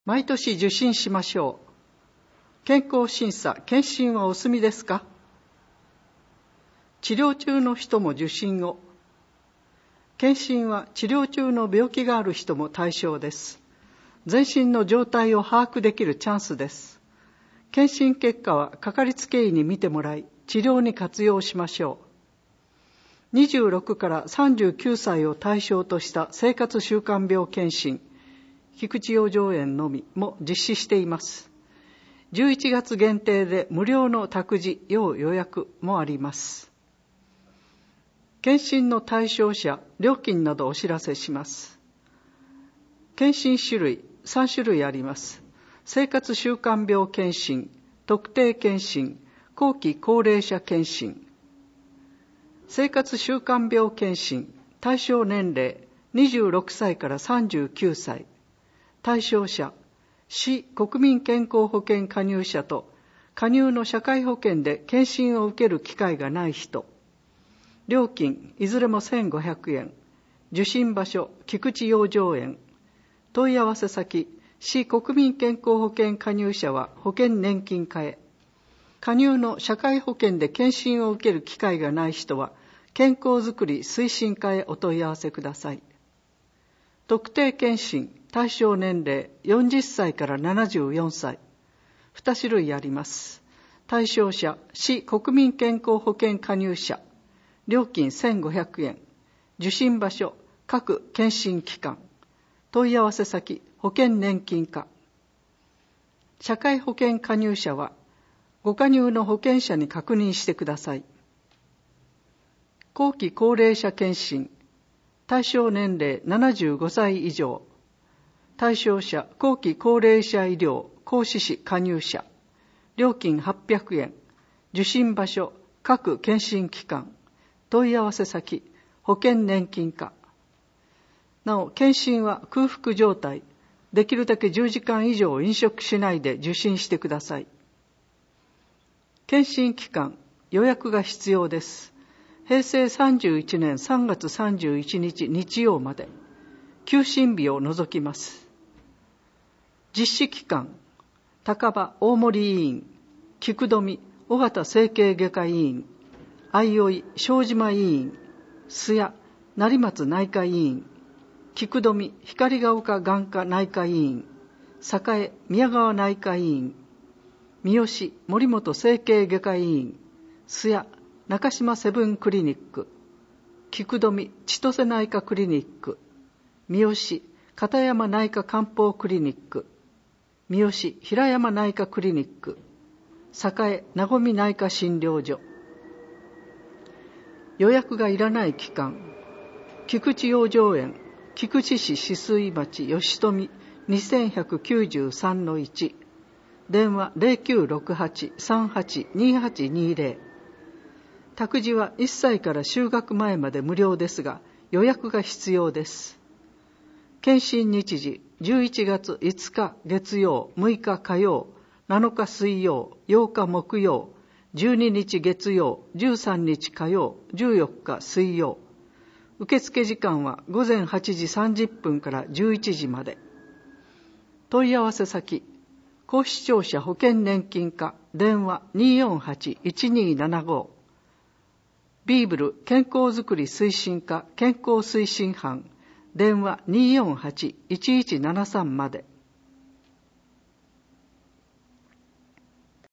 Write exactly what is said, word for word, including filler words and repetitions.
毎年受診しましょう。健康審査、検診はお済みですか？治療中の人も受診を。検診は治療中の病気がある人も対象です。全身の状態を把握できるチャンスです。検診結果はかかりつけ医に見てもらい、治療に活用しましょう。にじゅうろくからさんじゅうきゅうさいを対象とした生活習慣病検診、菊池養生園のみも実施しています。じゅういちがつ限定で無料の託児要予約もあります。検診の対象者、料金などお知らせします。検診種類さんしゅるいあります。生活習慣病検診、特定検診、後期高齢者検診。生活習慣病検診、対象年齢にじゅうろくさいからさんじゅうきゅうさい。対象者、市国民健康保険加入者と加入の社会保険で検診を受ける機会がない人。料金いずれもせんごひゃくえん。受診場所、菊池養生園。問い合わせ先、市国民健康保険加入者は保険年金課へ。加入の社会保険で検診を受ける機会がない人は健康づくり推進課へお問い合わせください。特定検診、対象年齢よんじゅっさいからななじゅうよんさい。にしゅるいあります。対象者、市国民健康保険加入者。料金せんごひゃくえん。受診場所、各検診機関。問い合わせ先、保険年金課。社会保険加入者は、ご加入の保険者に確認してください。後期高齢者検診。対象年齢ななじゅうごさい以上。対象者、後期高齢者医療、高知市加入者。料金はっぴゃくえん。受診場所、各検診機関。問い合わせ先、保険年金課。なお、検診は空腹状態。できるだけじゅうじかん以上飲食しないで受診してください。検診期間、予約が必要です。へいせいさんじゅういちねんさんがつさんじゅういちにち日曜まで。休診日を除きます。実施期間、高場大森医院、菊富尾形整形外科医院、相生庄島医院、須谷成松内科医院、菊富光が丘眼科内科医院、栄宮川内科医院、三好森本整形外科医院、須谷中島セブンクリニック、菊富千歳内科クリニック、三好片山内科漢方クリニック、三好平山内科クリニック、栄なごみ内科診療所。予約がいらない期間、菊池養生園、菊池市止水町吉富にせんひゃくきゅうじゅうさんのいち、電話 ゼロきゅうろくはち さんはち にはちにゼロ。託児はいっさいから就学前まで無料ですが、予約が必要です。検診日時、じゅういちがついつか月曜、むいか火曜、なのか水曜、ようか木曜、じゅうににち月曜、じゅうさんにち火曜、じゅうよっか水曜。受付時間はごぜんはちじさんじゅっぷんからじゅういちじまで。問い合わせ先、高視聴者保険年金課、電話 にーよんはち いちにーななご。ビーブル健康づくり推進課健康推進班、電話 にーよんはち いちいちななさん まで。